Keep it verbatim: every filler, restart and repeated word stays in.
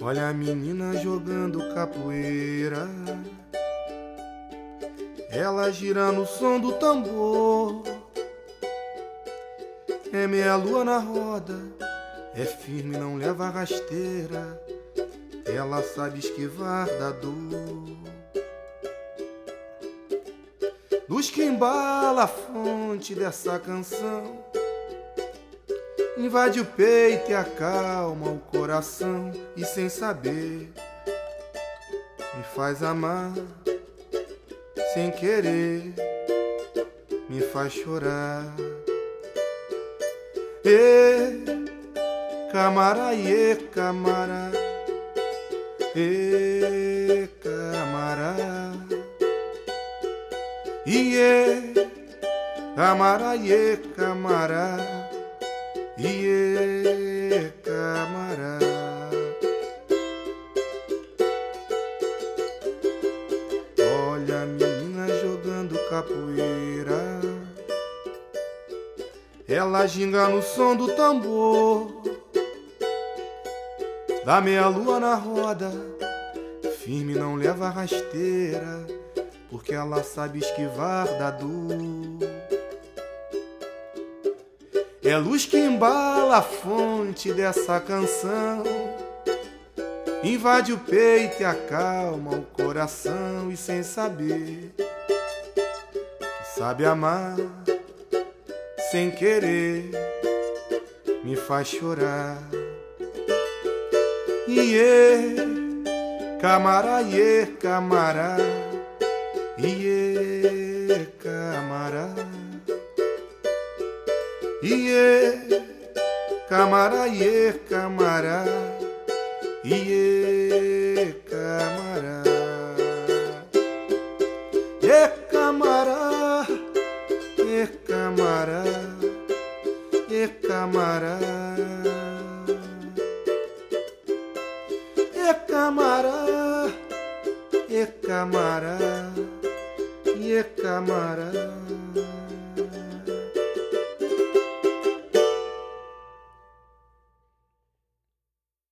Olha a menina jogando capoeira, ela gira no som do tambor. É meia lua na roda, é firme, não leva rasteira, ela sabe esquivar da dor. Luz que embala a fonte dessa canção, invade o peito e acalma o coração, e sem saber me faz amar, sem querer me faz chorar. E camara, e camara, e camara, e camara, e camara, e camara. Olha a menina jogando capoeira, ela ginga no som do tambor. Da meia lua na roda, firme, não leva rasteira, porque ela sabe esquivar da dor. É luz que embala a fonte dessa canção, invade o peito e acalma o coração, e sem saber que sabe amar, sem querer me faz chorar. Iê, camara, iê, camara, iê, camara, iê, camara, iê, camara, iê, camara, iê, camara, iê, camara, iê, camara, iê, camara, iê, camara, iê, camara.